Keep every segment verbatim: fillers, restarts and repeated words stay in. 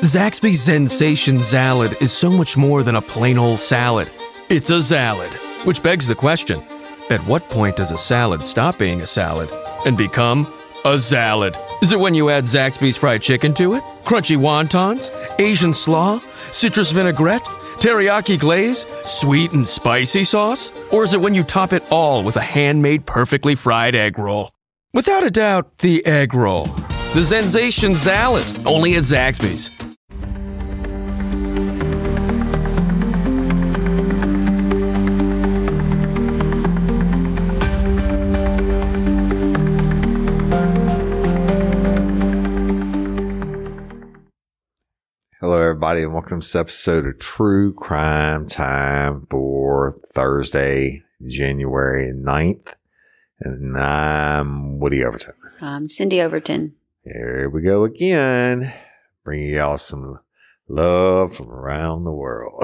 Zaxby's Zensation Salad is so much more than a plain old salad. It's a salad, which begs the question, at what point does a salad stop being a salad and become a salad? Is it when you add Zaxby's fried chicken to it? Crunchy wontons? Asian slaw? Citrus vinaigrette? Teriyaki glaze? Sweet and spicy sauce? Or is it when you top it all with a handmade perfectly fried egg roll? Without a doubt, the egg roll. The Zensation Salad, only at Zaxby's. Hello, everybody, and welcome to this episode of True Crime Time for Thursday, January ninth. And I'm Woody Overton. I'm Cindy Overton. Here we go again, bringing y'all some love from around the world.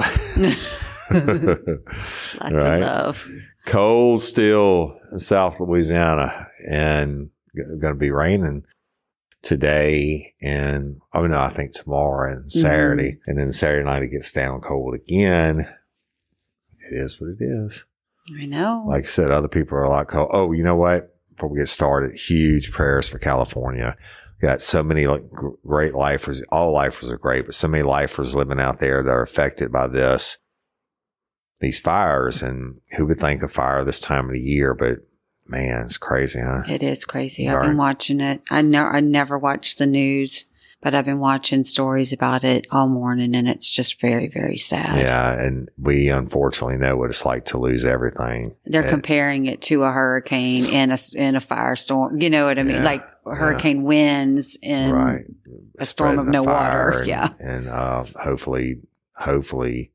Lots right? of love. Cold still in South Louisiana, and going to be raining today and, oh no, I think tomorrow and Saturday. Mm-hmm. And then Saturday night it gets down cold again. It is what it is. I know. Like I said, other people are a lot cold. Oh, you know what? Before we get started, huge prayers for California. We got so many like, great lifers. All lifers are great, but so many lifers living out there that are affected by this, these fires. And who would think of fire this time of the year? But man, it's crazy, huh? It is crazy. Right. I've been watching it. I know I never watch the news, but I've been watching stories about it all morning, and it's just very, very sad. Yeah, and we unfortunately know what it's like to lose everything. They're and, comparing it to a hurricane and a and a firestorm. You know what I mean? Yeah, like hurricane yeah. winds and right. a storm of no water. And, yeah, and uh, hopefully, hopefully,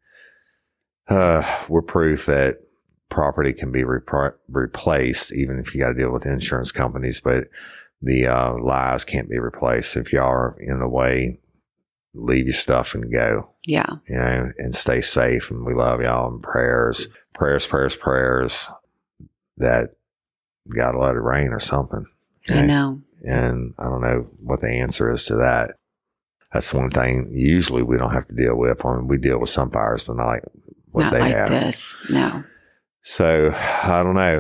uh, we're proof that property can be repro- replaced, even if you got to deal with insurance companies, but the uh, lives can't be replaced. If y'all are in the way, leave your stuff and go. Yeah. You know, and stay safe. And we love y'all, and prayers, prayers, prayers, prayers that got to let it rain or something. I know. And I don't know what the answer is to that. That's one thing usually we don't have to deal with. I mean, we deal with some fires, but not like what not they like have. this. No. So I don't know.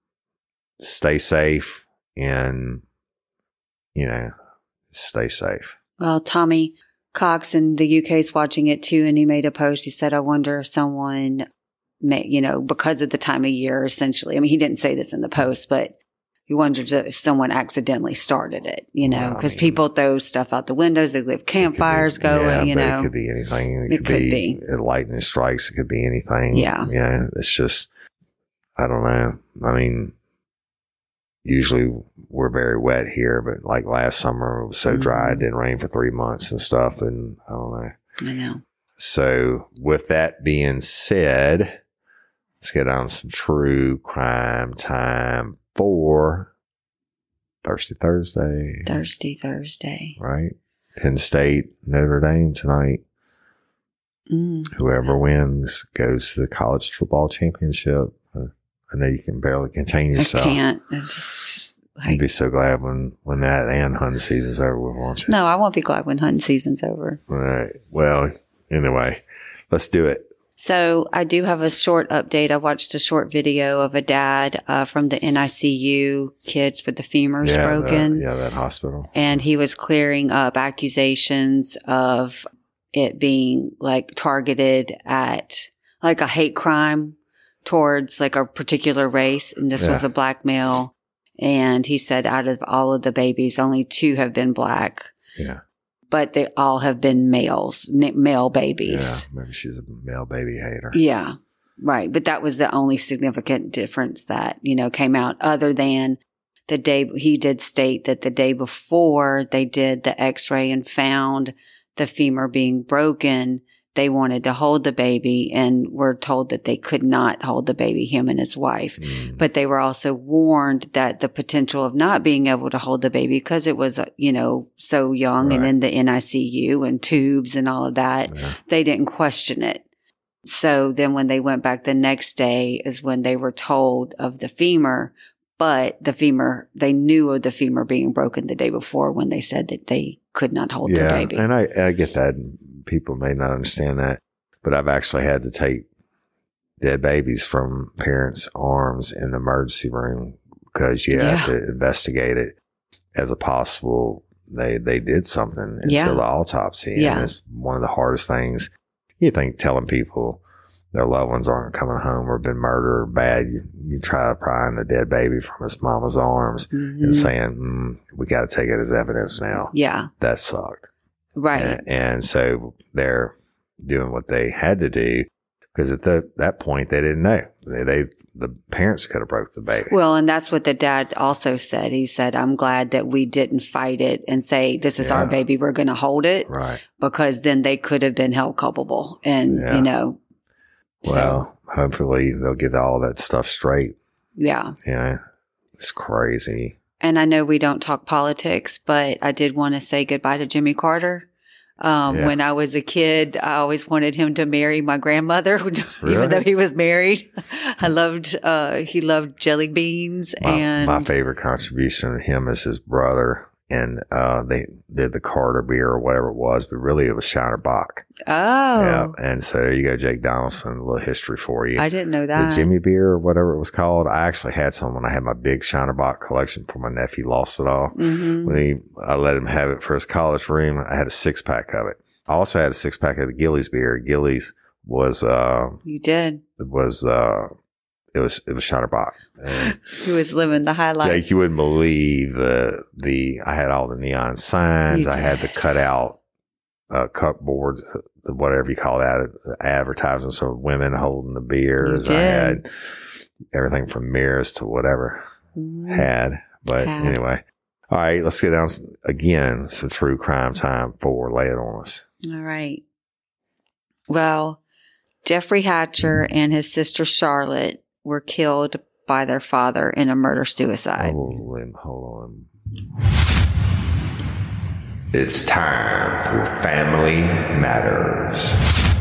Stay safe and, you know, stay safe. Well, Tommy Cox in the U K is watching it too, and he made a post. He said, I wonder if someone may, you know, because of the time of year, essentially. I mean, he didn't say this in the post, but he wonders if someone accidentally started it, you know, because well, people throw stuff out the windows. They leave campfires be, going, yeah, you know. It could be anything. It, it could, could be, be. Lightning strikes. It could be anything. Yeah. Yeah. It's just, I don't know. I mean, usually we're very wet here, but like last summer it was so mm-hmm. dry, it didn't rain for three months and stuff. And I don't know. I know. So with that being said, let's get on some true crime time for Thirsty Thursday. Thirsty Thursday. Right. Penn State, Notre Dame tonight. Mm. Whoever wins goes to the college football championship. I know you can barely contain yourself. I can't. It's just like, I'd be so glad when, when that and hunting season's over, won't you? No, I won't be glad when hunting season's over. All right. Well, anyway, let's do it. So I do have a short update. I watched a short video of a dad uh, from the N I C U, kids with the femurs yeah, broken. The, yeah, that hospital. And he was clearing up accusations of it being like targeted at like a hate crime towards like a particular race. And this yeah. was a black male. And he said out of all of the babies, only two have been black. Yeah. But they all have been males, male babies. Yeah, maybe she's a male baby hater. Yeah, right. But that was the only significant difference that, you know, came out, other than the day he did state that the day before they did the x-ray and found the femur being broken, they wanted to hold the baby and were told that they could not hold the baby, him and his wife. Mm. But they were also warned that the potential of not being able to hold the baby because it was, you know, so young right. and in the N I C U and tubes and all of that, yeah. they didn't question it. So then when they went back the next day is when they were told of the femur but the femur, they knew of the femur being broken the day before when they said that they could not hold yeah, their baby. And I, I get that. People may not understand that, but I've actually had to take dead babies from parents' arms in the emergency room because you Yeah. have to investigate it as a possible, they, they did something until Yeah. the autopsy. Yeah. And it's one of the hardest things. You think telling people their loved ones aren't coming home or been murdered or bad, you, you try prying the dead baby from its mama's arms Mhm. and saying, mm, we got to take it as evidence now. Yeah. That sucked. Right. And, and so they're doing what they had to do because at the, that point they didn't know. They, they the parents could have broke the baby. Well, and that's what the dad also said. He said, I'm glad that we didn't fight it and say, this is Yeah. our baby. We're going to hold it, Right. because then they could have been held culpable. And, Yeah. you know, Well, hopefully they'll get all that stuff straight. yeah. Yeah. It's crazy. And I know we don't talk politics, but I did want to say goodbye to Jimmy Carter. Um, Yeah. When I was a kid, I always wanted him to marry my grandmother, Really? even though he was married. I loved, uh, he loved jelly beans My, and my favorite contribution to him is his brother. And uh, they did the Carter beer or whatever it was, but really it was Shiner Bock. oh, Yeah. And so there you go, Jake Donaldson, a little history for you. I didn't know The that. Jimmy beer or whatever it was called. I actually had some when I had my big Shiner Bock collection for my nephew, lost it all. Mhm. When he, I let him have it for his college room, I had a six pack of it. I also had a six pack of the Gillies beer. Gillies was, uh, You did. was, uh, it was, it was Shiner Bock. And He was living the high life. Jake, you wouldn't believe the, the, I had all the neon signs. You I had the did. cutout, uh, cupboards, whatever you call that, advertisements of women holding the beers. You I did. had everything from mirrors to whatever Mhm. had. But Had. anyway, all right, let's get down again. Some true crime time for lay it on us. All right. Well, Jeffrey Hatcher and his sister Charlotte were killed by their father in a murder suicide. Hold on, hold on. It's time for Family Matters.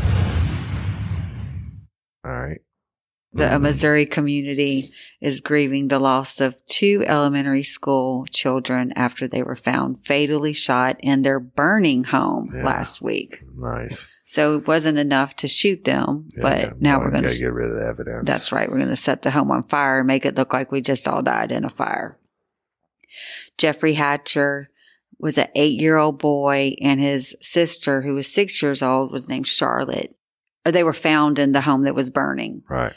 All right. The uh, Missouri community is grieving the loss of two elementary school children after they were found fatally shot in their burning home Yeah. last week. Nice. So it wasn't enough to shoot them, Yeah, but now we're going to to get rid of the evidence. That's right. We're going to set the home on fire and make it look like we just all died in a fire. Jeffrey Hatcher was an eight-year-old boy, and his sister, who was six years old, was named Charlotte. Or they were found in the home that was burning Right.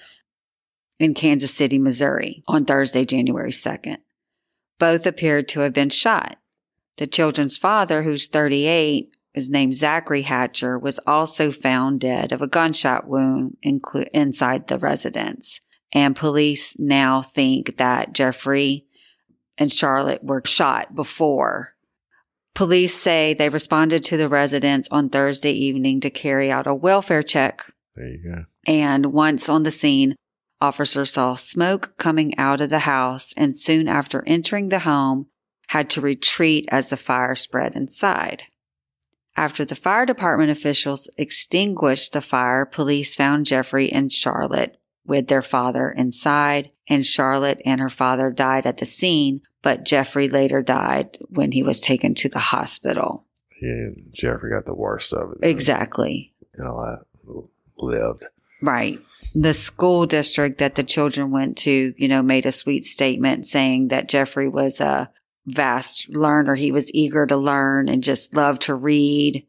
in Kansas City, Missouri, on Thursday, January second. Both appeared to have been shot. The children's father, who's thirty-eight, is named Zachary Hatcher, was also found dead of a gunshot wound inclu- inside the residence. And police now think that Jeffrey and Charlotte were shot before. Police say they responded to the residence on Thursday evening to carry out a welfare check. There you go. And once on the scene, officers saw smoke coming out of the house, and soon after entering the home, had to retreat as the fire spread inside. After the fire department officials extinguished the fire, police found Jeffrey and Charlotte with their father inside, and Charlotte and her father died at the scene, but Jeffrey later died when he was taken to the hospital. Yeah, Jeffrey got the worst of it. Exactly. And all that lived. Right. The school district that the children went to, you know, made a sweet statement saying that Jeffrey was a vast learner. He was eager to learn and just loved to read.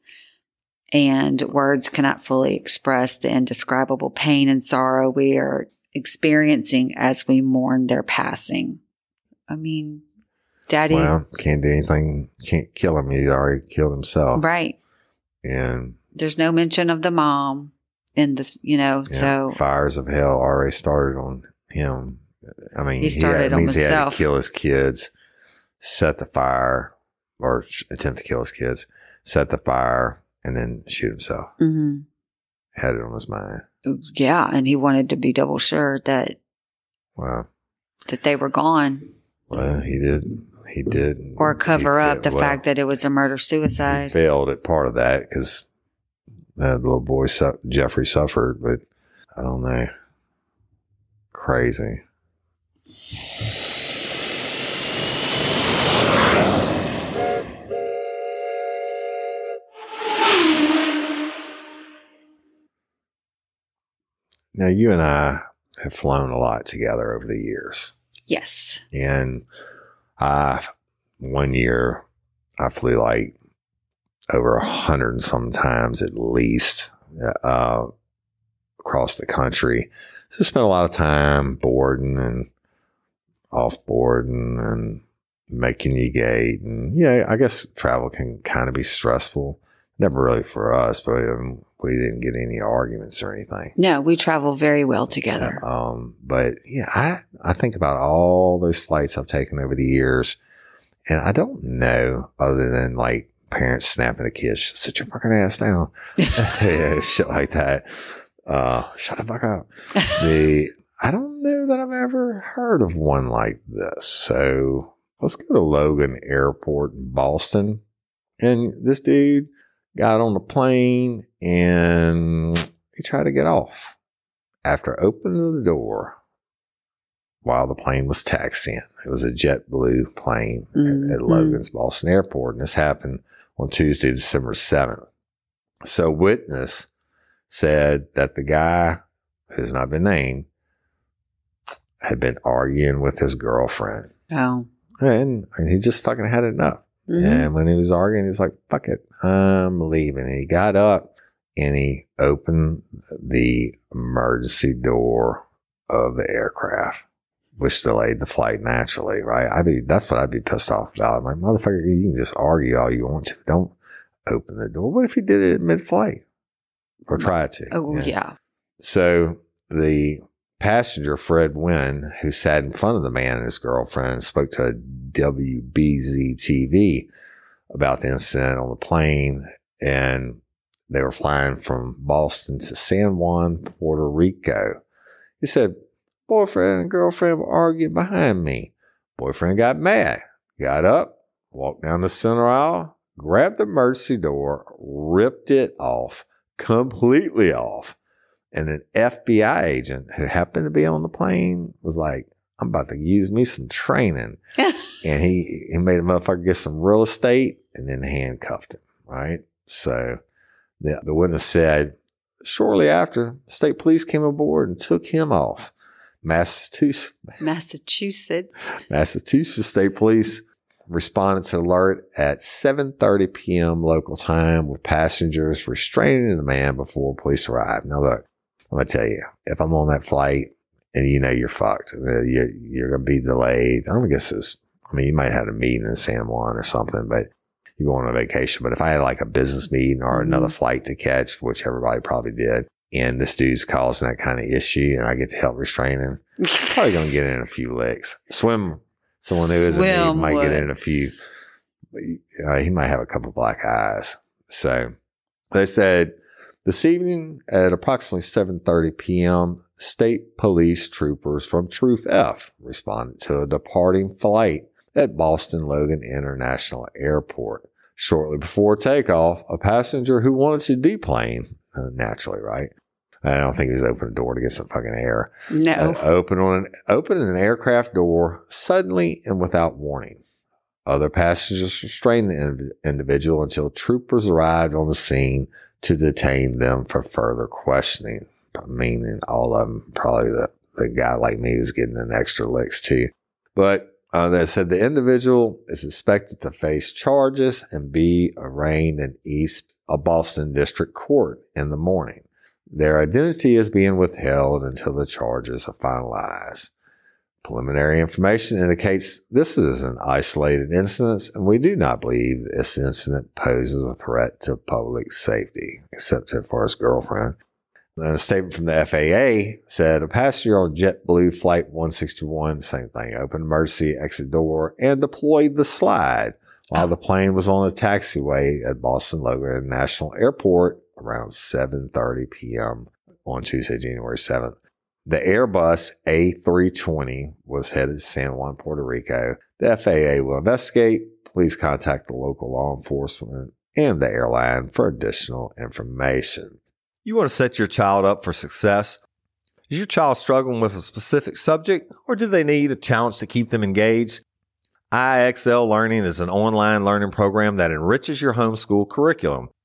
And words cannot fully express the indescribable pain and sorrow we are experiencing as we mourn their passing. I mean, Daddy. Well, can't do anything. Can't kill him. He already killed himself. Right. And There's no mention of the mom in this, you know, yeah, so. fires of hell already started on him. I mean, He started had, on means he had himself. to kill his kids, set the fire, or sh- attempt to kill his kids, set the fire, and then shoot himself. Mhm. Had it on his mind. Yeah. And he wanted to be double sure that, Wow. that they were gone. Well, he did. He did. Or cover He up fa- the well, fact that it was a murder he suicide. failed at part of that because the little boy su- Jeffrey suffered, but I don't know. Crazy. Now, you and I have flown a lot together over the years. Yes. And I, one year, I flew like over a hundred and some times at least uh, across the country. So spent a lot of time boarding and off boarding and making you gate. And yeah, I guess travel can kind of be stressful. Never really for us, but um, we didn't get any arguments or anything. No, we travel very well together. Um, but yeah, I, I think about all those flights I've taken over the years, and I don't know other than like parents snapping at kids, sit your fucking ass down. Yeah, shit like that. Uh, shut the fuck up. the, I don't know that I've ever heard of one like this. So let's go to Logan Airport in Boston. And this dude got on the plane and he tried to get off after opening the door while the plane was taxiing. It was a JetBlue plane mm-hmm. at, at Logan's Boston Airport. And this happened on Tuesday, December seventh. So witness said that the guy, who's not been named, had been arguing with his girlfriend. Oh. And, and he just fucking had enough. Mm-hmm. And when he was arguing, he was like, fuck it, I'm leaving. And he got up and he opened the emergency door of the aircraft, which delayed the flight naturally, right? I'd be, that's what I'd be pissed off about. I'm like, motherfucker, you can just argue all you want to. Don't open the door. What if he did it mid-flight? Or try to? Oh, yeah. yeah. So the passenger, Fred Wynn, who sat in front of the man and his girlfriend, spoke to W B Z T V about the incident on the plane. And they were flying from Boston to San Juan, Puerto Rico. He said, boyfriend and girlfriend were arguing behind me. Boyfriend got mad, got up, walked down the center aisle, grabbed the emergency door, ripped it off, completely off. And an F B I agent who happened to be on the plane was like, I'm about to use me some training. And he, he made a motherfucker get some real estate and then handcuffed him, right? So the, the witness said, shortly after, state police came aboard and took him off. Massachusetts. Massachusetts. Massachusetts State Police responded to alert at seven thirty p.m. local time with passengers restraining the man before police arrived. Now look, I'm going to tell you, if I'm on that flight and you know you're fucked, you're, you're going to be delayed. I don't guess it's, I mean, you might have a meeting in San Juan or something, but you're going on a vacation. But if I had like a business meeting or another mm-hmm. flight to catch, which everybody probably did, and this dude's causing that kind of issue and I get to help restrain him, I'm probably going to get in a few licks. Swim, someone who isn't me might would. get in a few, uh, he might have a couple black eyes. So they said, this evening at approximately seven thirty p.m., state police troopers from Troop F responded to a departing flight at Boston Logan International Airport. Shortly before takeoff, a passenger who wanted to deplane, uh, naturally, right? I don't think he was opening a door to get some fucking air. No. Uh, open on an, opened an aircraft door suddenly and without warning. Other passengers restrained the in- individual until troopers arrived on the scene to detain them for further questioning. Meaning all of them, probably the, the guy like me was getting an extra licks too. But uh, they said the individual is expected to face charges and be arraigned in East a Boston District Court in the morning. Their identity is being withheld until the charges are finalized. Preliminary information indicates this is an isolated incident, and we do not believe this incident poses a threat to public safety, except for his girlfriend. Then a statement from the F A A said a passenger on JetBlue Flight one sixty-one, same thing, opened emergency exit door and deployed the slide while the plane was on a taxiway at Boston Logan National Airport around seven thirty p.m. on Tuesday, January seventh. The Airbus A three twenty was headed to San Juan, Puerto Rico. The F A A will investigate. Please contact the local law enforcement and the airline for additional information. You want to set your child up for success? Is your child struggling with a specific subject, or do they need a challenge to keep them engaged? I X L Learning is an online learning program that enriches your homeschool curriculum.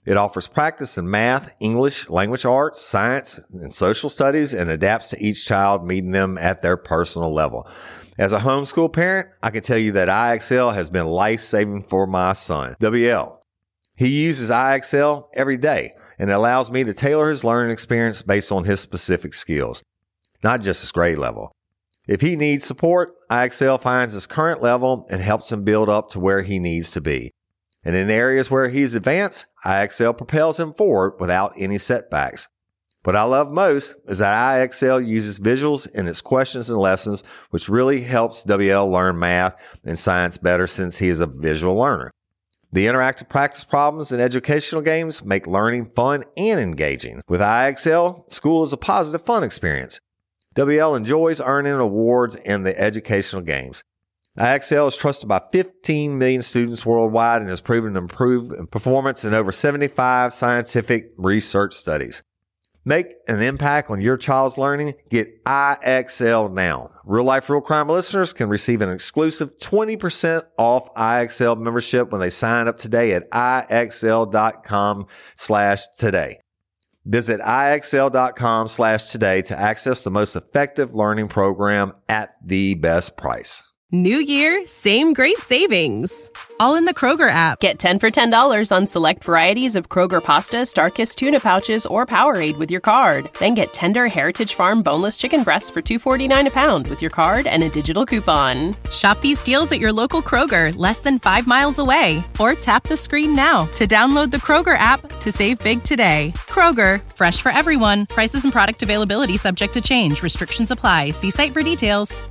It offers practice in math, English, language arts, science, and social studies, and adapts to each child, meeting them at their personal level. As a homeschool parent, I can tell you that I X L has been life-saving for my son, W L. He uses I X L every day, and it allows me to tailor his learning experience based on his specific skills, not just his grade level. If he needs support, I X L finds his current level and helps him build up to where he needs to be. And in areas where he's advanced, I X L propels him forward without any setbacks. What I love most is that I X L uses visuals in its questions and lessons, which really helps W L learn math and science better since he is a visual learner. The interactive practice problems and educational games make learning fun and engaging. With I X L, school is a positive, fun experience. W L enjoys earning awards in the educational games. I X L is trusted by fifteen million students worldwide and has proven to improve in performance in over seventy-five scientific research studies. Make an impact on your child's learning. Get I X L now. Real Life, Real Crime listeners can receive an exclusive twenty percent off I X L membership when they sign up today at IXL.com slash today. Visit IXL.com slash today to access the most effective learning program at the best price. New year, same great savings. All in the Kroger app. Get ten for ten dollars on select varieties of Kroger pasta, StarKist tuna pouches, or Powerade with your card. Then get tender Heritage Farm boneless chicken breasts for two forty-nine a pound with your card and a digital coupon. Shop these deals at your local Kroger, less than five miles away. Or tap the screen now to download the Kroger app to save big today. Kroger, fresh for everyone. Prices and product availability subject to change. Restrictions apply. See site for details.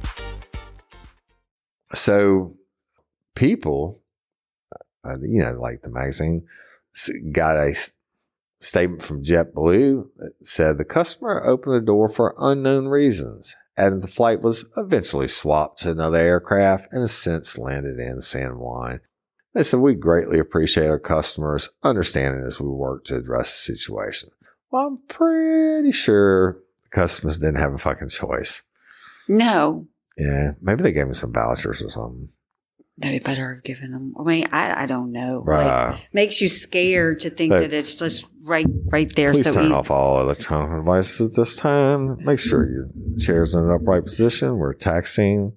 So people, uh, you know, like the magazine, got a s- statement from JetBlue that said the customer opened the door for unknown reasons, and the flight was eventually swapped to another aircraft and has since landed in San Juan. They said, we greatly appreciate our customers' understanding as we work to address the situation. Well, I'm pretty sure the customers didn't have a fucking choice. No. Yeah, maybe they gave me some vouchers or something. They better have given them. I mean, I, I don't know. Right. Like, makes you scared to think But, that it's just right, right there. Please so turn easy. off all electronic devices at this time. Make sure your chair's in an upright position. We're taxiing.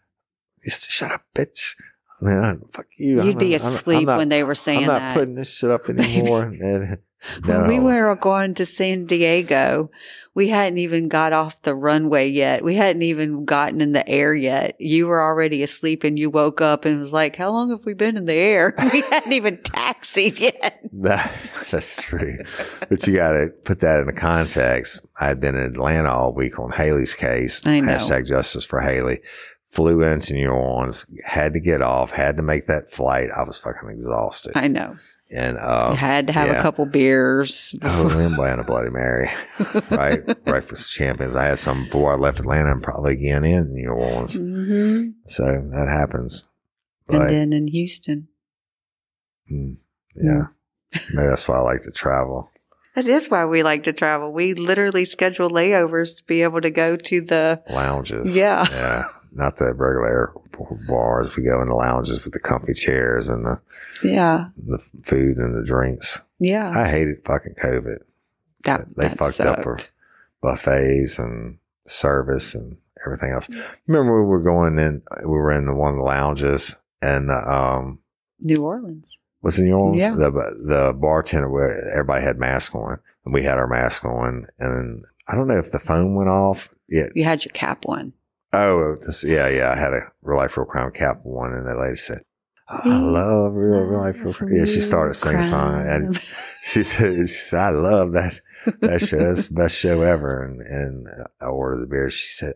Shut up, bitch. Man, fuck you. You'd I'm be not, I'm- asleep I'm not, when they were saying I'm not that. putting this shit up anymore. And, no. When we were going to San Diego, we hadn't even got off the runway yet. We hadn't even gotten in the air yet. You were already asleep and you woke up and was like, how long have we been in the air? We hadn't even taxied yet. That, that's true. But you got to put that into context. I had been in Atlanta all week on Haley's case. I know. Hashtag justice for Haley. Flew into New Orleans, had to get off, had to make that flight. I was fucking exhausted. I know. And, uh, You had to have yeah. a couple beers. Oh, and and a Bloody Mary, right? Breakfast champions. I had some before I left Atlanta and probably again in New Orleans. Mm-hmm. So that happens. And But, then in Houston. mm, yeah, maybe that's why I like to travel. That is why we like to travel. We literally schedule layovers to be able to go to the Lounges. Yeah. Yeah. Not the regular bars. We go in the lounges with the comfy chairs and the, yeah the food and the drinks. yeah. I hated fucking COVID. that They that fucked sucked. up our buffets and service and everything else. Remember we were going in, we were in one of the lounges and, um, New Orleans. was it New Orleans? Yeah. The, the bartender, where everybody had masks on and we had our mask on. And I don't know if the phone went off. Yeah. You had your cap on. Oh, this, yeah, yeah. I had a Real Life, Real Crime cap on, and that lady said, I love Real, Real Life, Real Crime. Yeah, she started singing a song, and she said, she said, I love that, that show. That's the best show ever. And, and I ordered the beer. She said,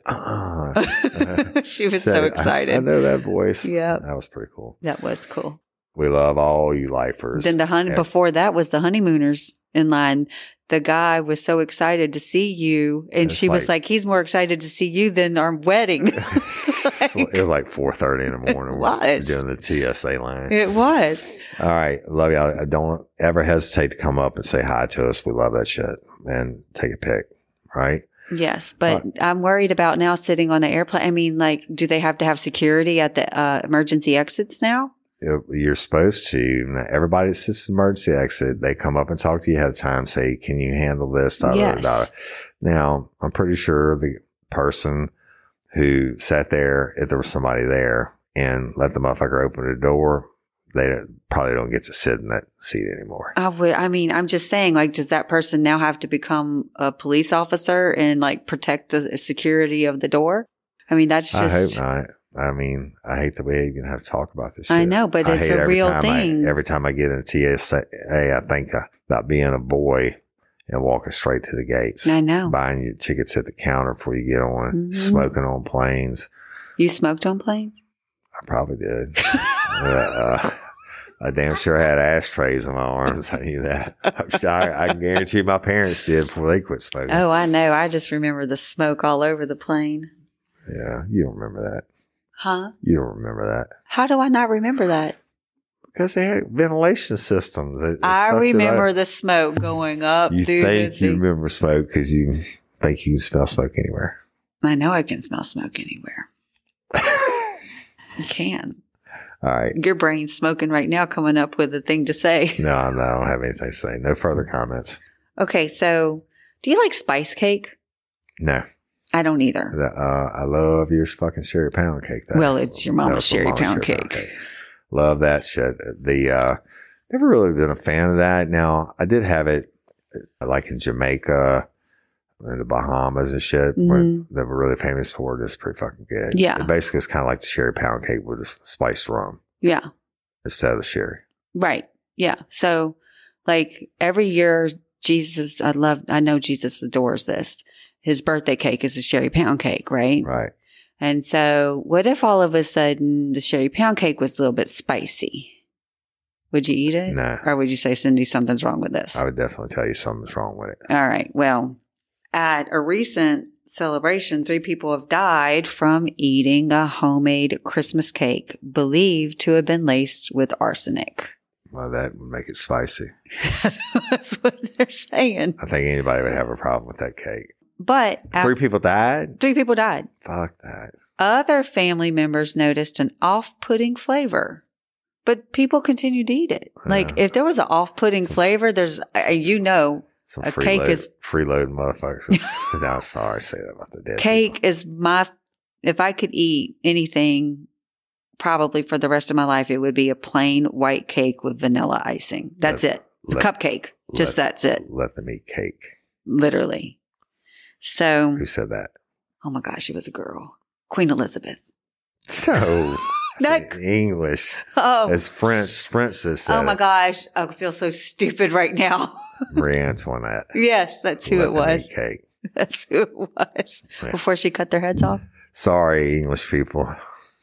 uh-uh. She was Said, so I- excited. I, know that voice. Yeah. That was pretty cool. That was cool. We love all you lifers. Then the hun- And- before that was the honeymooners in line. The guy was so excited to see you, and It's she was like- like, "He's more excited to see you than our wedding." it was like four thirty in the morning. It We're was. doing the T S A line. It was. All right. Love y'all. Don't ever hesitate to come up and say hi to us. We love that shit. And take a pic. Right? Yes, but I'm worried about now sitting on an airplane. I mean, like, do they have to have security at the uh, emergency exits now? it, you're supposed to. Everybody that sits in the emergency exit, they come up and talk to you ahead of time, say, can you handle this? Da, Yes. da, da. Now, I'm pretty sure the person who sat there, if there was somebody there, and let the motherfucker open the door, they don't, probably don't get to sit in that seat anymore. I would, I mean, I'm just saying, like, does that person now have to become a police officer and like protect the security of the door? I mean, that's just. I hope not. I mean, I hate the way you even have to talk about this shit. I know, but I it's hate a every real time thing. I, every time I get into T S A, I think uh, about being a boy and walking straight to the gates. I know. Buying your tickets at the counter before you get on, Mhm. smoking on planes. You smoked on planes? I probably did. uh, I damn sure had ashtrays in my arms. I knew that. I, I can guarantee my parents did before they quit smoking. Oh, I know. I just remember the smoke all over the plane. Yeah, you don't remember that. Huh? You don't remember that. How do I not remember that? Because they had ventilation systems. It- it I sucked it remember up. the smoke going up You through think the you thing. remember smoke because you think you can smell smoke anywhere. I know I can smell smoke anywhere. You can. All right. Your brain's smoking right now, coming up with a thing to say. No, no, I don't have anything to say. No further comments. Okay, so do you like spice cake? No. I don't either. The, uh, I love your fucking sherry pound cake. That- Well, it's your mama's that's my sherry pound cake. Love that shit. The, uh, never really been a fan of that. Now, I did have it uh, like in Jamaica and the Bahamas and shit, where Mhm. they were really famous for it. It's pretty fucking good. Yeah. It basically is kind of like the sherry pound cake with a spiced rum Yeah. instead of the sherry. Right. Yeah. So, like every year, Jesus, I love, I know Jesus adores this. His birthday cake is a sherry pound cake, right? Right. And so, what if all of a sudden the sherry pound cake was a little bit spicy? Would you eat it? No. Or would you say, Cindy, something's wrong with this? I would definitely tell you something's wrong with it. All right. Well, at a recent celebration, three people have died from eating a homemade Christmas cake believed to have been laced with arsenic. Well, that would make it spicy. That's what they're saying. I think anybody would have a problem with that cake. But af- Three people died? three people died. Fuck that. Other family members noticed an off-putting flavor, but people continued to eat it. Like Yeah. if there was an off-putting flavor, there's, uh, you know, Some A freeload, cake is- freeloading motherfuckers. No, sorry to say that about the dead cake people. is my, if I could eat anything probably for the rest of my life, it would be a plain white cake with vanilla icing. That's Let- it. The let- cupcake. Just let- that's it. Let them eat cake. Literally. So, Who said that? oh my gosh, she was a girl. Queen Elizabeth. So, That- English. Oh, It's French. French that said oh my it. gosh. I feel so stupid right now. Marie Antoinette. Yes, that's who Let it them was. eat cake. That's who it was. Yeah. Before she cut their heads off. Sorry, English people.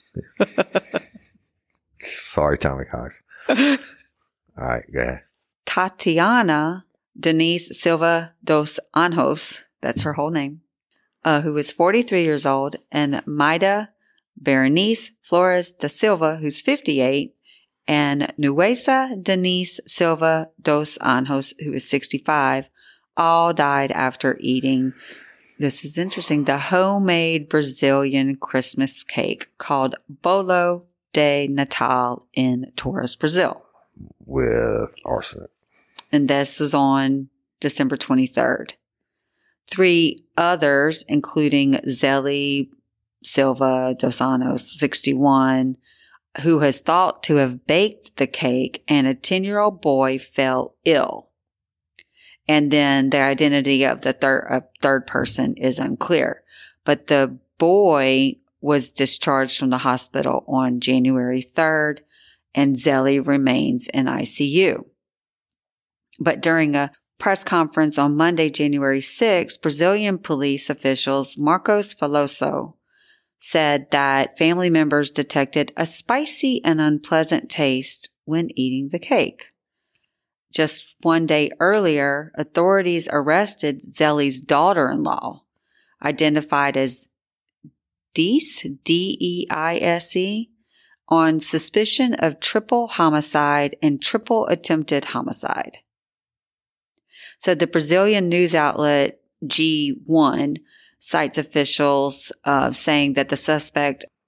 Sorry, Tommy Cox. All right, go ahead. Tatiana Denise Silva dos Anjos, that's her whole name, uh, who was forty-three years old, and Maida Berenice Flores da Silva, who's fifty-eight, and Nuesa Denise Silva dos Anjos, who is sixty-five, all died after eating, this is interesting, the homemade Brazilian Christmas cake called Bolo de Natal in Torres, Brazil. With arsenic. And this was on December twenty-third. Three others, including Zelly Silva dos Anjos, sixty-one, who has thought to have baked the cake, and a ten-year-old boy fell ill. And then the identity of the third uh, third person is unclear. But the boy was discharged from the hospital on January third, and Zelly remains in I C U. But during a press conference on Monday, January sixth, Brazilian police officials Marcos Veloso said that family members detected a spicy and unpleasant taste when eating the cake. Just one day earlier, authorities arrested Zelly's daughter-in-law, identified as Deise, D E I S E, on suspicion of triple homicide and triple attempted homicide. So the Brazilian news outlet G one cites officials uh, saying that the suspect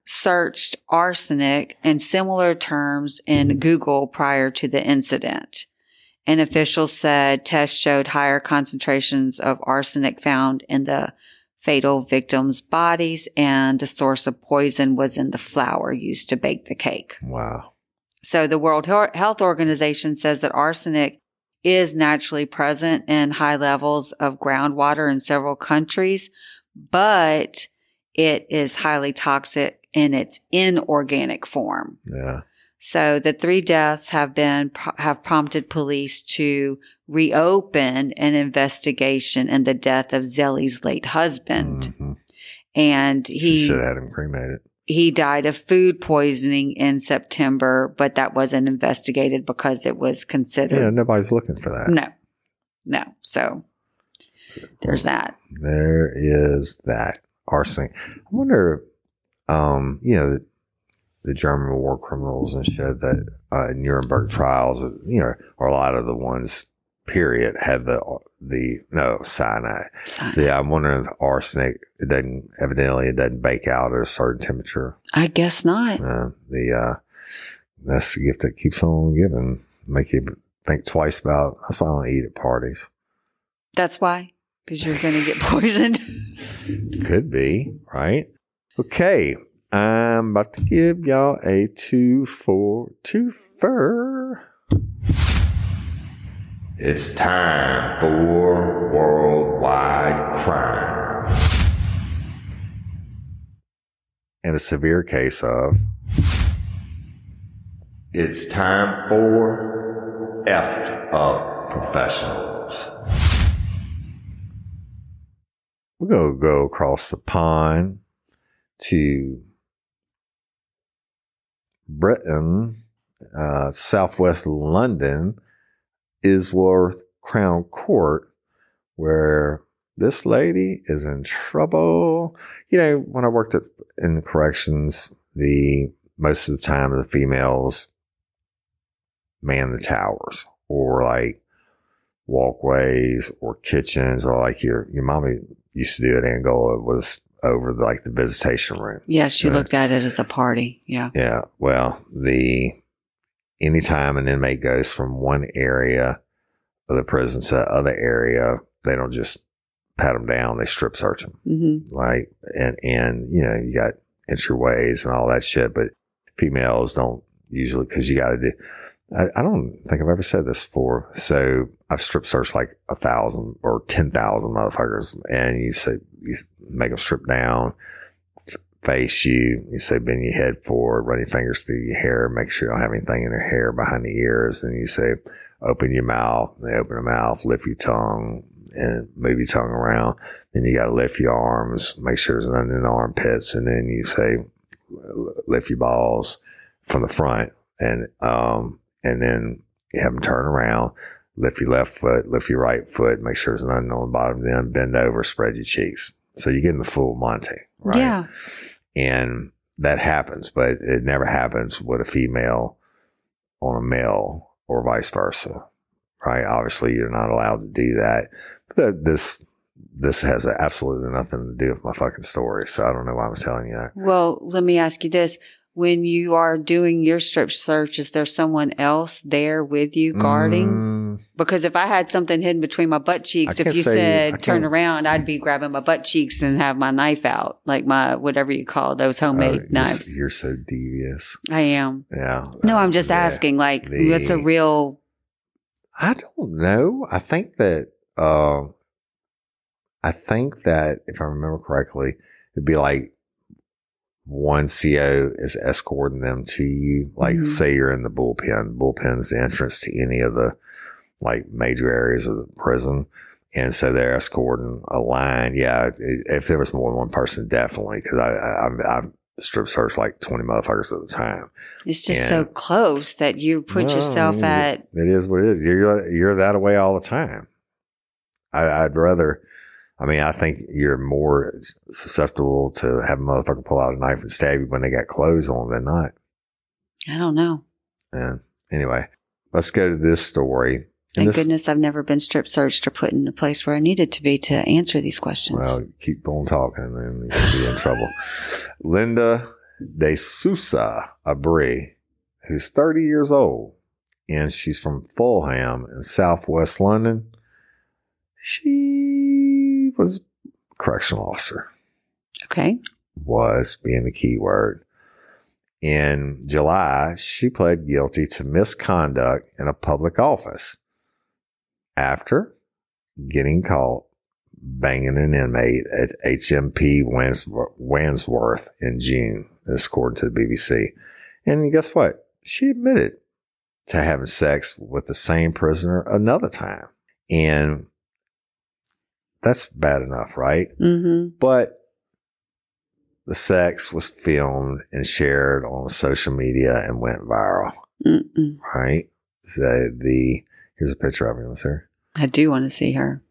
searched arsenic and similar terms in Google prior to the incident. And officials said tests showed higher concentrations of arsenic found in the fatal victims' bodies, and the source of poison was in the flour used to bake the cake. Wow. So the World Health Organization says that arsenic is naturally present in high levels of groundwater in several countries, but it is highly toxic in its inorganic form. Yeah. So the three deaths have been, have prompted police to reopen an investigation in the death of Zelly's late husband. Mm-hmm. And She he should have had him cremated. He died of food poisoning in September, but that wasn't investigated because it was considered. Yeah, nobody's looking for that. No, no. So there's that. There is that. Arsenic. I wonder, um, you know, the, the German war criminals and shit that uh, Nuremberg trials, you know, or a lot of the ones, period, had the, the, no, cyanide. Cyanide. So, yeah, I'm wondering if arsenic, it doesn't, evidently it doesn't bake out at a certain temperature. I guess not. Uh, the, uh, that's the gift that keeps on giving. Make you think twice about, that's why I don't eat at parties. That's why? Because you're going to get poisoned. Could be, right? Okay. I'm about to give y'all a two for two fur. It's time for worldwide crime. And a severe case of it's time for effed up professionals. We're going to go across the pond to Britain, uh, southwest London, Isworth Crown Court, where this lady is in trouble. You know, when I worked at, in corrections, the most of the time the females man the towers or like walkways or kitchens, or like your your mommy used to do at Angola, was over the, like the visitation room. Yeah, she Yeah. looked at it as a party. Yeah. Yeah. Well, the anytime an inmate goes from one area of the prison to the other area, they don't just pat them down; they strip search them. Mm-hmm. Like, and and you know, you got entryways and all that shit, but females don't usually, because you got to do. I, I don't think I've ever said this before. So I've strip searched like a thousand or ten thousand motherfuckers, and you say you make them strip down, face you. You say bend your head forward, run your fingers through your hair, make sure you don't have anything in your hair behind the ears, and you say open your mouth. They open their mouth, lift your tongue, and move your tongue around. Then you got to lift your arms, make sure there's nothing in the armpits, and then you say lift your balls from the front, and um. And then you have them turn around, lift your left foot, lift your right foot, make sure there's nothing on the bottom, then bend over, spread your cheeks. So you're getting the full Monty, right? Yeah. And that happens, but it never happens with a female on a male or vice versa, right? Obviously, you're not allowed to do that. But this, this has absolutely nothing to do with my fucking story. So I don't know why I was telling you that. Well, let me ask you this. When you are doing your strip search, is there someone else there with you guarding? Mm, Because if I had something hidden between my butt cheeks, I if can't you say- I said turn can't- around, I'd be grabbing my butt cheeks and have my knife out, like my whatever you call those homemade oh, you're, knives. so- you're so devious. I am. Yeah. No, I'm just Yeah. asking. Like, The- what's a real? I don't know. I think that, uh, I think that if I remember correctly, it'd be like one C O is escorting them to you. Like, Mhm. say you're in the bullpen. Bullpen's the entrance to any of the like major areas of the prison. And so they're escorting a line. Yeah. i- If there was more than one person, definitely. Cause I, I, I've, I've strip searched like twenty motherfuckers at a time. It's just Yeah. so close that you put Well, yourself I mean, at. It is what it is. You're, you're that way all the time. I, I'd rather, I mean, I think you're more susceptible to have a motherfucker pull out a knife and stab you when they got clothes on than not. I don't know. And anyway, let's go to this story. And Thank this, goodness I've never been strip searched or put in a place where I needed to be to answer these questions. Well, keep on talking and then you're going to be in trouble. Linda De Sousa Abri, who's thirty years old, and she's from Fulham in southwest London. She was a correctional officer. Okay. Was being the key word. In July, she pled guilty to misconduct in a public office after getting caught banging an inmate at H M P Wandsworth in June, this according to the B B C. And guess what? She admitted to having sex with the same prisoner another time. And that's bad enough, right? Mm-hmm. But the sex was filmed and shared on social media and went viral. Mm-mm. Right? So the here's a picture of her, sir. I do want to see her.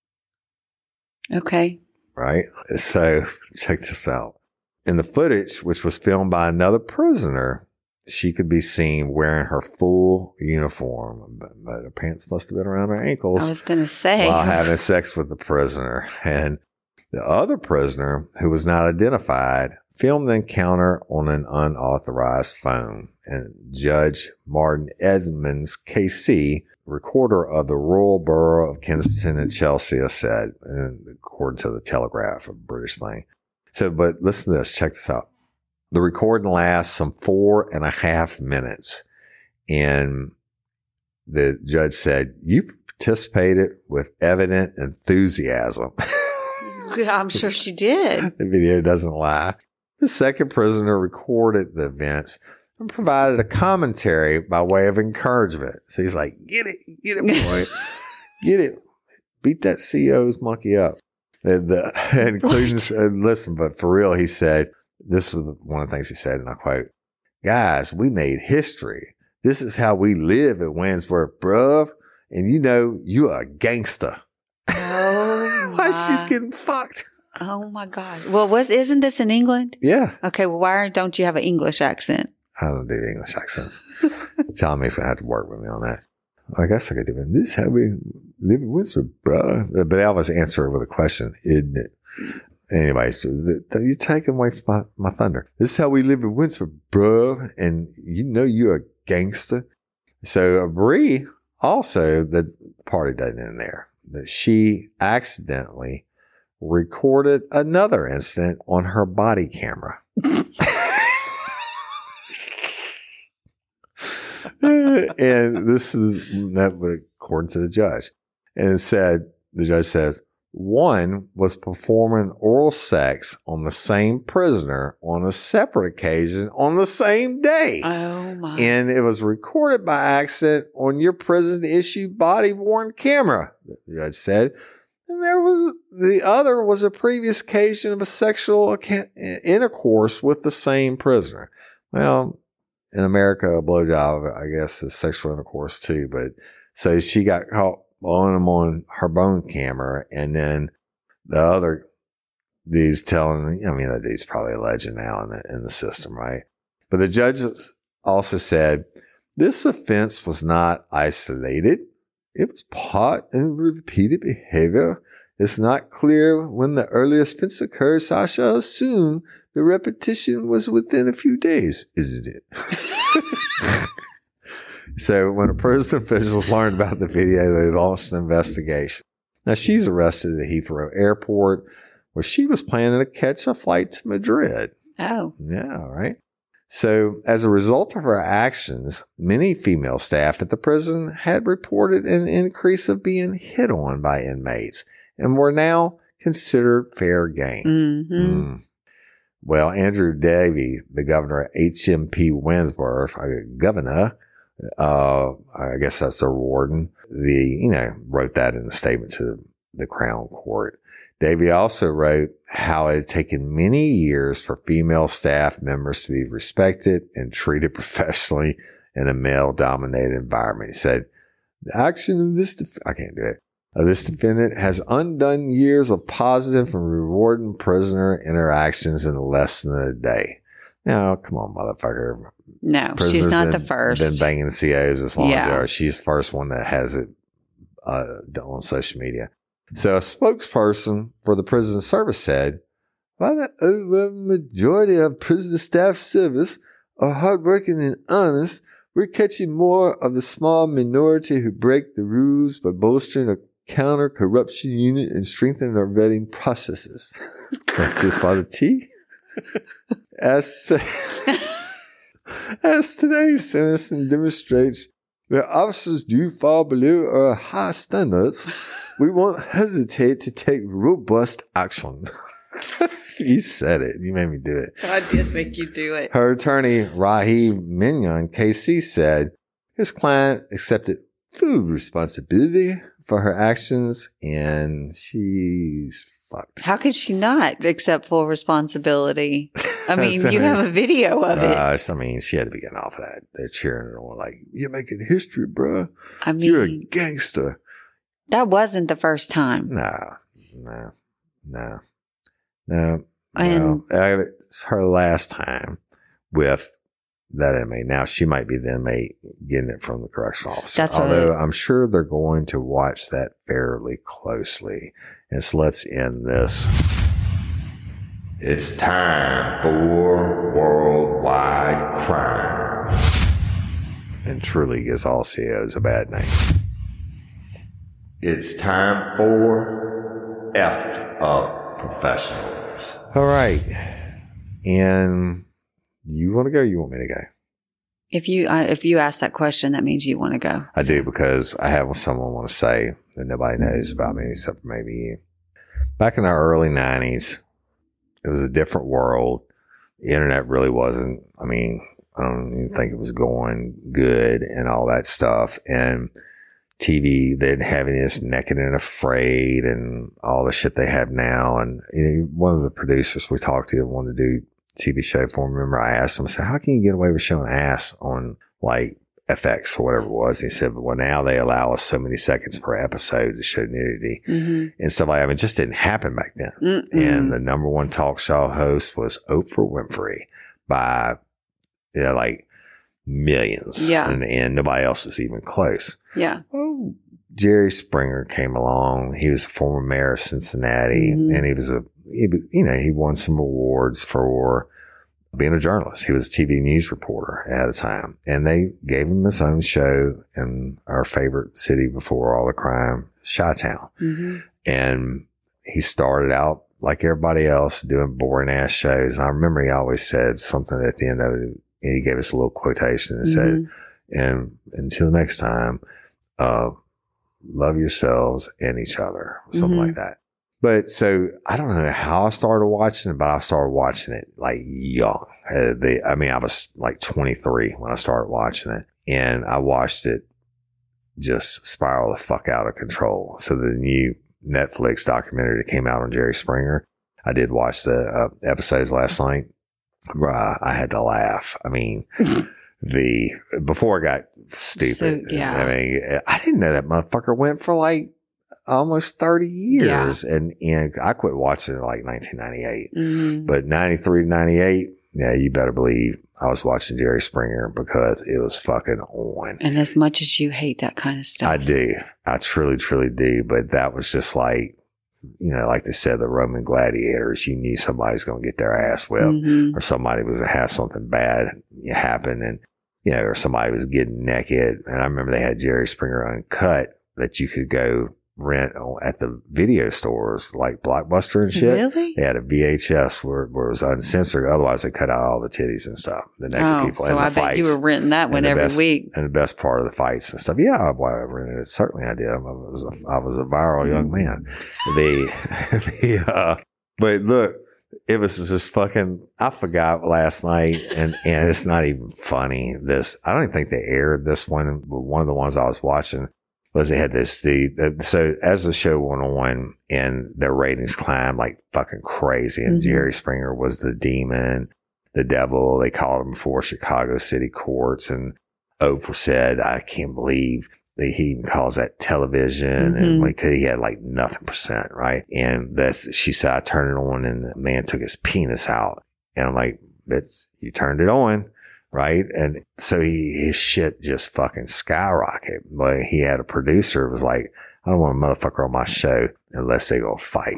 Okay. Right? So check this out. In the footage, which was filmed by another prisoner, she could be seen wearing her full uniform, but, but her pants must have been around her ankles. I was going to say. While having sex with the prisoner. And the other prisoner, who was not identified, filmed the encounter on an unauthorized phone. And Judge Martin Edmonds, K C, recorder of the Royal Borough of Kensington and Chelsea, said, and according to the Telegraph, a British thing. So, but listen to this. Check this out. The recording lasts some four and a half minutes. And the judge said, you participated with evident enthusiasm. I'm sure she did. The video doesn't lie. The second prisoner recorded the events and provided a commentary by way of encouragement. So he's like, get it, get it, boy. Get it. Beat that C O's monkey up. And, the, including, and listen, but for real, he said, this was one of the things he said, and I quote, guys, we made history. This is how we live at Wandsworth, bruv. And you know, you a gangster. Oh, why my. she's getting fucked? Oh my God. Well, was, isn't this in England? Yeah. Okay. Well, why don't you have an English accent? I don't do English accents. John Mason had to work with me on that. I guess I could do it. This is how we live in Windsor, bro. But they always answer it with a question, isn't it? Anyways, you're taking away from my, my thunder. This is how we live in Windsor, bro. And you know you're a gangster. So Bree also, the party doesn't end there. That she accidentally recorded another incident on her body camera. And this is that according to the judge. And it said, the judge says, one was performing oral sex on the same prisoner on a separate occasion on the same day. Oh my. And it was recorded by accident on your prison issued body worn camera, the judge said. And there was the other was a previous occasion of a sexual intercourse with the same prisoner. Well, in America, a blowjob, I guess, is sexual intercourse too. But so she got caught on him on her bone camera, and then the other dude's telling, I mean, that dude's probably a legend now in the, in the system, right? But the judge also said, this offense was not isolated. It was part and repeated behavior. It's not clear when the earliest offense occurred, so I shall assume the repetition was within a few days, isn't it? So when the prison officials learned about the video, they launched an investigation. Now, she's arrested at Heathrow Airport, where she was planning to catch a flight to Madrid. Oh. Yeah, right. So as a result of her actions, many female staff at the prison had reported an increase of being hit on by inmates and were now considered fair game. Mm-hmm. Mm. Well, Andrew Davey, the governor of H M P Wandsworth, governor, uh, I guess that's the warden, the, you know, wrote that in the statement to the Crown Court. Davey also wrote how it had taken many years for female staff members to be respected and treated professionally in a male-dominated environment. He said, the action of this, def- I can't do it, of this defendant has undone years of positive and rewarding prisoner interactions in less than a day. Now, come on, motherfucker. No, Prisoners she's not been, the first. Been banging C Os as long Yeah. as they are. She's the first one that has it uh, on social media. So a spokesperson for the prison service said, While the overwhelming majority of prison staff service are hardworking and honest, we're catching more of the small minority who break the rules by bolstering a counter-corruption unit and strengthening our vetting processes. That's just by the T. As, to, as today's sentencing demonstrates, where officers do fall below our high standards, we won't hesitate to take robust action. You said it. You made me do it. I did make you do it. Her attorney, Raheem Mignon, K C, said his client accepted full responsibility for her actions, and she's fucked. How could she not accept full responsibility? I mean, you have a video of it. Uh, I mean, she had to be getting off of that. They're cheering her on like, you're making history, bro. I mean, you're a gangster. That wasn't the first time. No, no, no, no. And no. It's her last time with that inmate. Now she might be the inmate getting it from the correctional officer. That's Although what, I'm sure they're going to watch that fairly closely. And so let's end this. It's time for worldwide crime. And truly gives all C E Os a bad name. It's time for effed up professionals. All right. And you want to go or you want me to go? If you uh, if you ask that question, that means you want to go. I do, because I have someone I want to say that nobody knows about me except for maybe you. Back in the early nineties, it was a different world. The internet really wasn't, I mean, I don't even think it was going good and all that stuff. And T V, they didn't have any of this Naked and Afraid and all the shit they have now. And you know, one of the producers we talked to wanted to do a T V show for him. Remember, I asked him, I said, how can you get away with showing ass on like F X or whatever it was? And he said, well, now they allow us so many seconds per episode to show nudity mm-hmm. and stuff like that. I mean, it just didn't happen back then. Mm-mm. And the number one talk show host was Oprah Winfrey by, you know, like millions. Yeah. And, and nobody else was even close. Yeah. Oh, Jerry Springer came along. He was a former mayor of Cincinnati, mm-hmm. and he was a, he, you know, he won some awards for being a journalist. He was a T V news reporter at a time, and they gave him his own show in our favorite city before all the crime, Chi-Town. Mm-hmm. And he started out like everybody else doing boring ass shows. And I remember he always said something at the end of it. He gave us a little quotation and mm-hmm. said, and until next time, uh, love yourselves and each other, something mm-hmm. like that. But so I don't know how I started watching it, but I started watching it like young. Uh, they, I mean, I was like twenty-three when I started watching it, and I watched it just spiral the fuck out of control. So the new Netflix documentary that came out on Jerry Springer, I did watch the uh, episodes last night. Bruh, I had to laugh. I mean, the before it got stupid. So, yeah. I mean, I didn't know that motherfucker went for like almost thirty years. Yeah. And, and I quit watching it like nineteen ninety-eight. Mm-hmm. But ninety-three, ninety-eight, yeah, you better believe I was watching Jerry Springer because it was fucking on. And as much as you hate that kind of stuff. I do. I truly, truly do. But that was just like, you know, like they said, the Roman gladiators, you knew somebody's going to get their ass whipped mm-hmm. or somebody was going to have something bad happen. And, you know, or somebody was getting naked. And I remember they had Jerry Springer Uncut that you could go rent at the video stores like Blockbuster and shit. Really? They had a V H S where, where it was uncensored. Otherwise, they cut out all the titties and stuff. The naked oh, people so and the I fights. bet you were renting that one every best, week. And the best part of the fights and stuff. Yeah, I, I rented it. Certainly I did. I was a, I was a viral young man. The, the, uh, but look, it was just fucking, I forgot last night and, and it's not even funny. This, I don't even think they aired this one, but one of the ones I was watching was they had this dude. So as the show went on and their ratings climbed like fucking crazy, and mm-hmm. Jerry Springer was the demon, the devil. They called him before Chicago City courts, and Oprah said, I can't believe that he even calls that television. Mm-hmm. And like, he had like nothing percent, right? And that's, she said, I turned it on and the man took his penis out. And I'm like, bitch, you turned it on. Right. And so he, his shit just fucking skyrocketed. But he had a producer who was like, I don't want a motherfucker on my show unless they go fight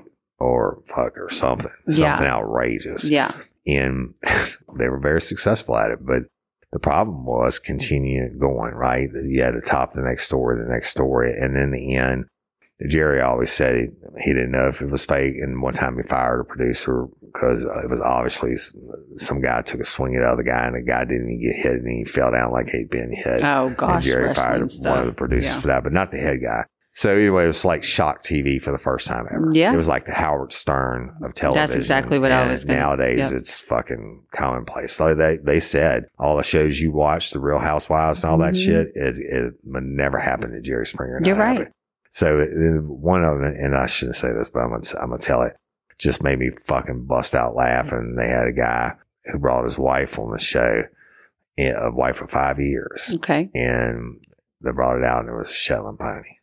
or fuck or something, Yeah. something outrageous. Yeah. And they were very successful at it. But the problem was continuing going, right? You had the top, the next story, the next story. And in the end, Jerry always said he, he didn't know if it was fake. And one time he fired a producer because it was obviously some guy took a swing at the other guy and the guy didn't even get hit and he fell down like he'd been hit. Oh, gosh. And Jerry fired stuff. one of the producers Yeah. for that, but not the head guy. So anyway, it was like shock T V for the first time ever. Yeah. It was like the Howard Stern of television. That's exactly what I And was gonna- Nowadays, yep. it's fucking commonplace. So they, they said all the shows you watch, the Real Housewives and all that Mhm. shit, it, it would never happen to Jerry Springer. Not You're right. happen. So it, one of them, and I shouldn't say this, but I'm going to, I'm going to tell it, just made me fucking bust out laughing. They had a guy who brought his wife on the show, a wife of five years. Okay. And they brought it out and it was a Shetland pony.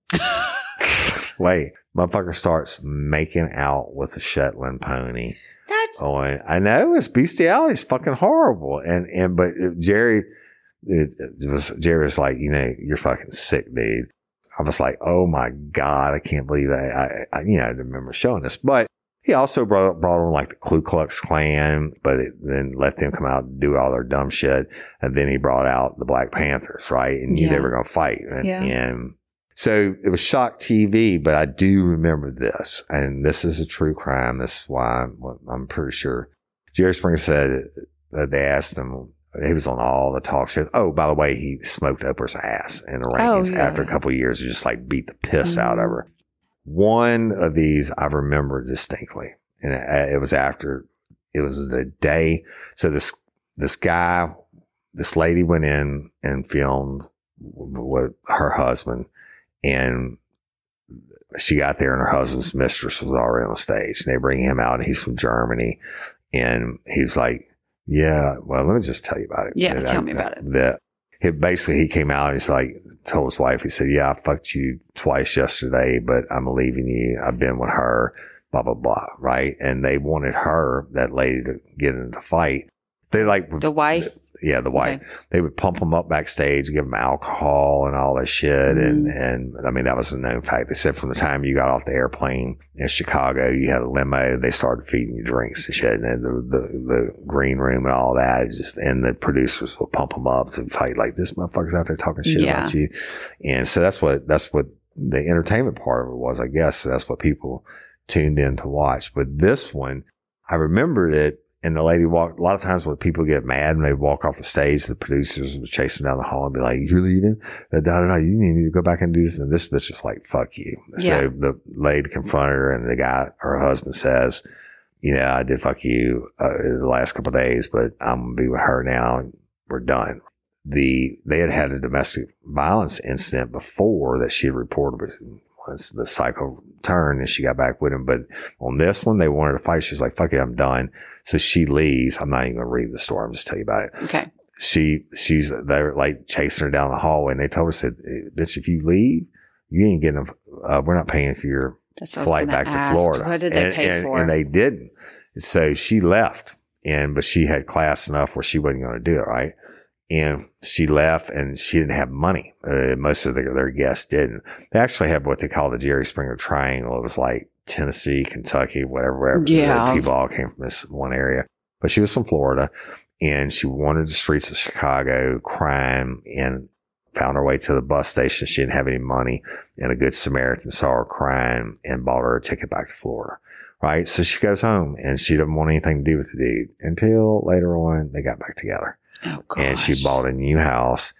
Wait, motherfucker starts making out with a Shetland pony. That's Oh, and I know it's bestiality. It's fucking horrible. And, and, but Jerry, it, it was, Jerry was like, you know, you're fucking sick, dude. I was like, oh my God, I can't believe that. I, I you know, I remember showing this, but he also brought, brought on like the Ku Klux Klan, but it, then let them come out and do all their dumb shit. And then he brought out the Black Panthers, right? And knew Yeah. they were going to fight. And, Yeah. and so it was shock T V, but I do remember this, and this is a true crime. This is why I'm, I'm pretty sure Jerry Springer said that they asked him, he was on all the talk shows. Oh, by the way, he smoked Oprah's ass in the rankings Oh, yeah. after a couple of years, just like beat the piss out of her. One of these I remember distinctly, and it, it was after, it was the day. So this, this guy, this lady went in and filmed with her husband, and she got there and her husband's mistress was already on the stage. And they bring him out and he's from Germany. And he's like, yeah, well, let me just tell you about it. Yeah, And tell I- me about it. That he basically, he came out and he's like, told his wife, he said, yeah, I fucked you twice yesterday, but I'm leaving you. I've been with her, blah, blah, blah. Right. And they wanted her, that lady, to get into the fight. They like the wife. yeah, the wife. Okay. They would pump them up backstage, give them alcohol and all that shit. And, Mm-hmm. and I mean, that was a known fact. They said from the time you got off the airplane in Chicago, you had a limo, they started feeding you drinks and shit. And then the, the, the green room and all that, just, and the producers would pump them up to fight like, this motherfucker's out there talking shit Yeah. about you. And so that's what, that's what the entertainment part of it was, I guess. So that's what people tuned in to watch. But this one, I remembered it. And the lady walked, a lot of times when people get mad and they walk off the stage, the producers would chase them down the hall and be like, you're leaving? Da, da, da, da. You need to go back and do this. And this bitch is like, fuck you. Yeah. So the lady confronted her and the guy, her husband says, you know, I did fuck you uh, the last couple of days, but I'm going to be with her now and we're done. The, they had had a domestic violence incident before that she had reported once the cycle turned and she got back with him. But on this one, they wanted to fight. She was like, fuck it, I'm done. So she leaves. I'm not even going to read the story. I'm just telling you about it. Okay. She, she's, they're like chasing her down the hallway and they told her, said, bitch, if you leave, you ain't getting, uh, we're not paying for your That's what flight I was back gonna to ask. Florida. What did they and, pay and, for? and they didn't. So she left and, but she had class enough where she wasn't going to do it. Right. And she left and she didn't have money. Uh, most of their, their guests didn't. They actually had what they call the Jerry Springer Triangle. It was like Tennessee, Kentucky, whatever, wherever. Yeah. The people all came from this one area. But she was from Florida and she wandered the streets of Chicago crying and found her way to the bus station. She didn't have any money and a good Samaritan saw her crying and bought her a ticket back to Florida. Right. So she goes home and she didn't want anything to do with the dude until later on they got back together. Oh, gosh. And she bought a new house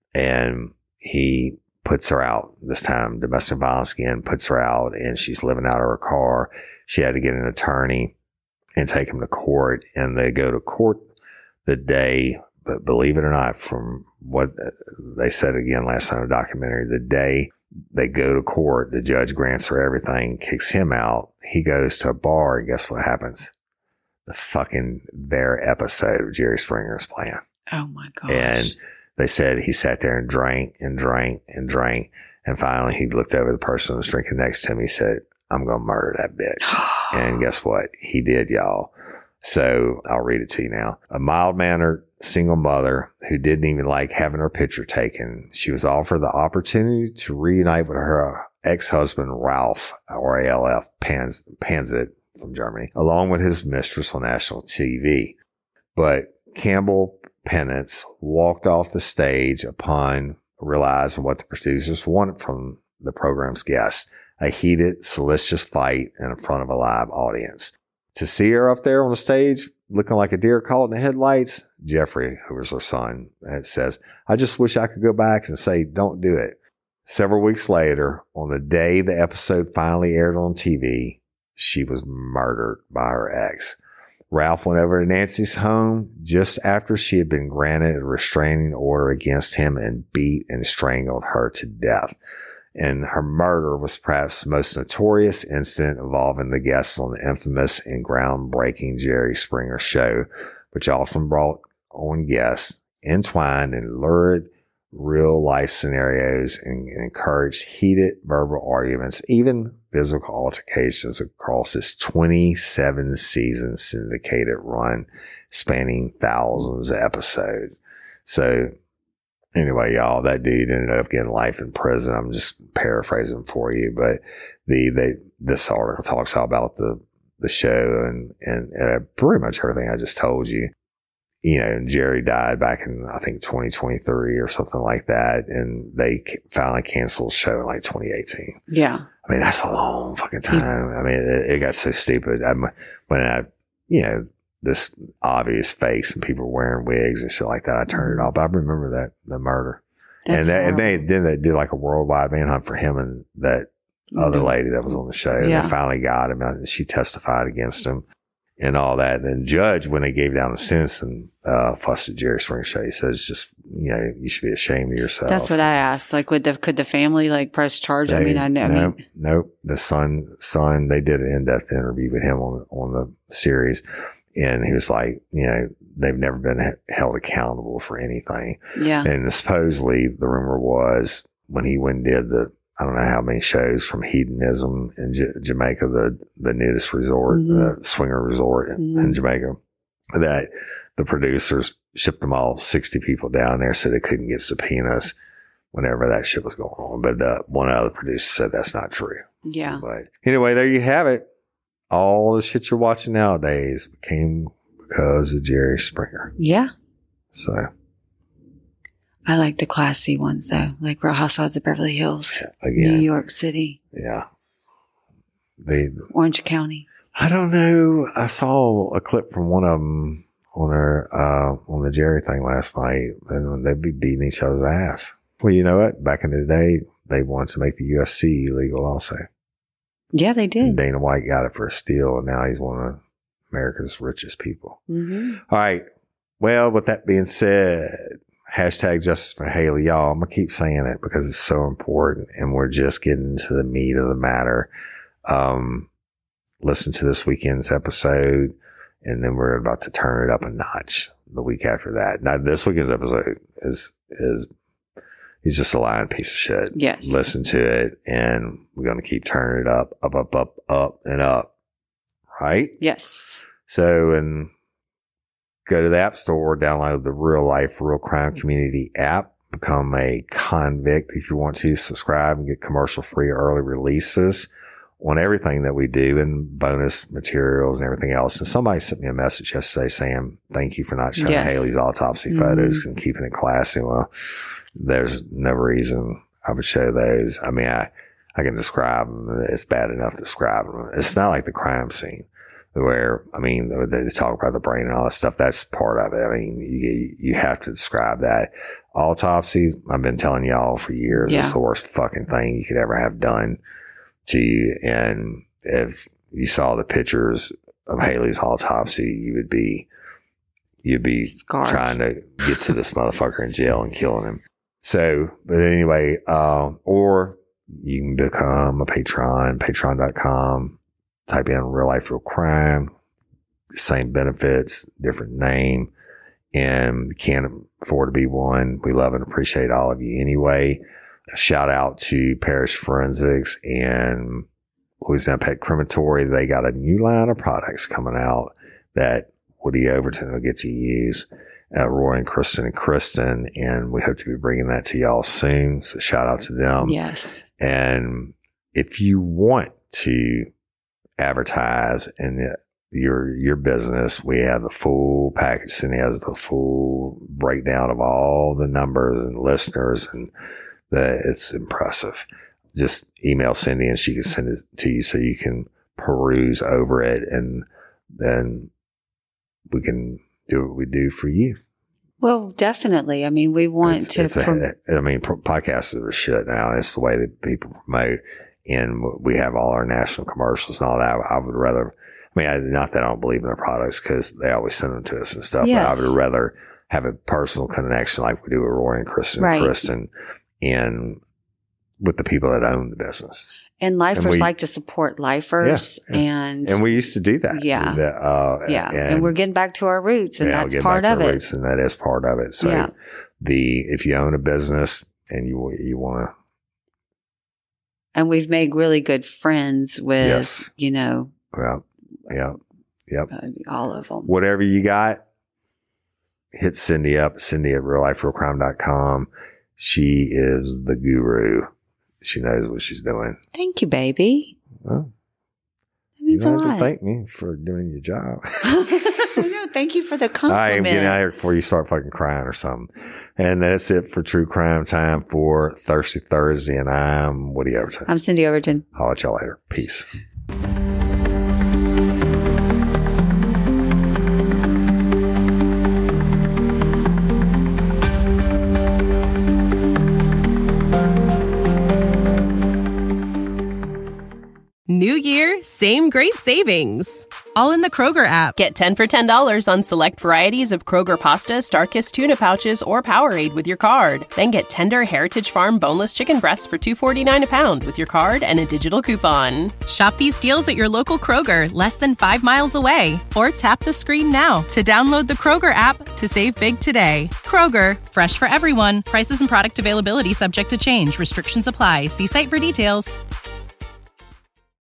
and he puts her out this time, domestic violence again, puts her out and she's living out of her car. She had to get an attorney and take him to court and they go to court the day, but believe it or not, from what they said again last time in the documentary, the day they go to court, the judge grants her everything, kicks him out. He goes to a bar and guess what happens? The fucking their episode of Jerry Springer is playing. Oh my gosh. And they said he sat there and drank and drank and drank. And finally he looked over the person who was drinking next to him. He said, I'm going to murder that bitch. And guess what? He did, y'all. So I'll read it to you now. A mild-mannered single mother who didn't even like having her picture taken. She was offered the opportunity to reunite with her ex-husband Ralph, or A L F, Pans, Panzit from Germany, along with his mistress on national T V. But Campbell Penance walked off the stage upon realizing what the producers wanted from the program's guests, a heated, salacious fight in front of a live audience. To see her up there on the stage looking like a deer caught in the headlights, Jeffrey, who was her son, says, I just wish I could go back and say, don't do it. Several weeks later, on the day the episode finally aired on T V, she was murdered by her ex. Ralph went over to Nancy's home just after she had been granted a restraining order against him and beat and strangled her to death. And her murder was perhaps the most notorious incident involving the guests on the infamous and groundbreaking Jerry Springer show, which often brought on guests entwined in lurid real-life scenarios and encouraged heated verbal arguments, even physical altercations across its twenty-seven season syndicated run spanning thousands of episodes. So anyway, y'all, that dude ended up getting life in prison. I'm just paraphrasing for you, but the, they, this article talks all about the, the show and, and, uh, pretty much everything I just told you. You know, Jerry died back in, I think, twenty twenty-three or something like that. And they finally canceled the show in like twenty eighteen. Yeah. I mean, that's a long fucking time. I mean, it, it got so stupid. I, when I, you know, this obvious face and people wearing wigs and shit like that, I turned it off. But I remember that, the murder. That's and, that, and horrible. they then they did like a worldwide manhunt for him and that other lady that was on the show. Yeah. They finally got him and she testified against him and all that. And then judge, when they gave down the sentence and, uh, fussed at Jerry Springer show, he says, just, you know, you should be ashamed of yourself. That's what I asked. Like, would the, could the family like press charge? They, I mean, I know. Nope, I mean, nope. The son, son, they did an in-depth interview with him on, on the series. And he was like, you know, they've never been held accountable for anything. yeah. And supposedly the rumor was when he went and did the, I don't know how many shows from Hedonism in J- Jamaica, the, the nudist resort, Mhm. the swinger resort in, Mhm. in Jamaica, that the producers shipped them all sixty people down there so they couldn't get subpoenas whenever that shit was going on. But the, one other producer said that's not true. Yeah. But anyway, there you have it. All the shit you're watching nowadays came because of Jerry Springer. Yeah. So I like the classy ones though, like Real Housewives of Beverly Hills, again, New York City, yeah. They, Orange County. I don't know. I saw a clip from one of them on her, uh, on the Jerry thing last night, and they'd be beating each other's ass. Well, you know what? Back in the day, they wanted to make the U F C illegal also. Yeah, they And did. Dana White got it for a steal, and now he's one of America's richest people. Mm-hmm. All right. Well, with that being said, hashtag justice for Haley, y'all. I'm going to keep saying it because it's so important, and we're just getting into the meat of the matter. Um, listen to this weekend's episode, and then we're about to turn it up a notch the week after that. Now, this weekend's episode is, is, he's just a lying piece of shit. Yes. Listen to it, and we're going to keep turning it up, up, up, up, up, and up. Right? Yes. So, and go to the App Store, download the Real Life, Real Crime Community app, become a convict if you want to, subscribe and get commercial free early releases on everything that we do and bonus materials and everything else. And somebody sent me a message yesterday saying, thank you for not showing Yes. Haley's autopsy Mhm. photos and keeping it classy. Well, there's no reason I would show those. I mean, I, I can describe them. It's bad enough to describe them. It's not like the crime scene where, I mean, they talk about the brain and all that stuff. That's part of it. I mean, you, you have to describe that. Autopsy, I've been telling y'all for years, Yeah. it's the worst fucking thing you could ever have done to you. And if you saw the pictures of Haley's autopsy, you would be, you'd be Scarred. trying to get to this motherfucker in jail and killing him. So, but anyway, um, or you can become a patron, patreon dot com, type in Real Life, Real Crime, same benefits, different name, and can't afford to be one. We love and appreciate all of you anyway. A shout out to Parish Forensics and Louisiana Pet Crematory. They got a new line of products coming out that Woody Overton will get to use. Uh, Roy and Kristen and Kristen, and we hope to be bringing that to y'all soon. So shout out to them. Yes. And if you want to advertise in the, your your business, we have the full package. Cindy has the full breakdown of all the numbers and listeners, and the, it's impressive. Just email Cindy and she can send it to you so you can peruse over it, and then we can do what we do for you. Well, definitely. I mean, we want it's, to. It's prom- a, I mean, podcasts are shit now. It's the way that people promote, and we have all our national commercials and all that. I would rather. I mean, I, not that I don't believe in their products because they always send them to us and stuff. Yes. But I would rather have a personal connection like we do with Roy and Kristen, right. and Kristen, and with the people that own the business. And lifers and we, like to support lifers, yeah, and and we used to do that. Yeah, that, uh, yeah, and, and we're getting back to our roots, and yeah, that's part of it. Roots, and that is part of it. So, yeah. the if you own a business and you you want to, and we've made really good friends with, yes. you know, well, yeah, yep, uh, all of them. Whatever you got, hit Cindy up. Cindy at real life real crime dot com. She is the guru. She knows what she's doing. Thank you, baby. Well, that means you don't a have lot. to thank me for doing your job. No, thank you for the compliment. I am getting out here before you start fucking crying or something. And that's it for True Crime Time for Thirsty Thursday. And I'm Woody Overton. I'm Cindy Overton. I'll let y'all later. Peace. New year, same great savings. All in the Kroger app. Get ten for ten dollars on select varieties of Kroger pasta, Starkist tuna pouches, or Powerade with your card. Then get tender Heritage Farm boneless chicken breasts for two dollars and forty-nine cents a pound with your card and a digital coupon. Shop these deals at your local Kroger, less than five miles away. Or tap the screen now to download the Kroger app to save big today. Kroger, fresh for everyone. Prices and product availability subject to change. Restrictions apply. See site for details.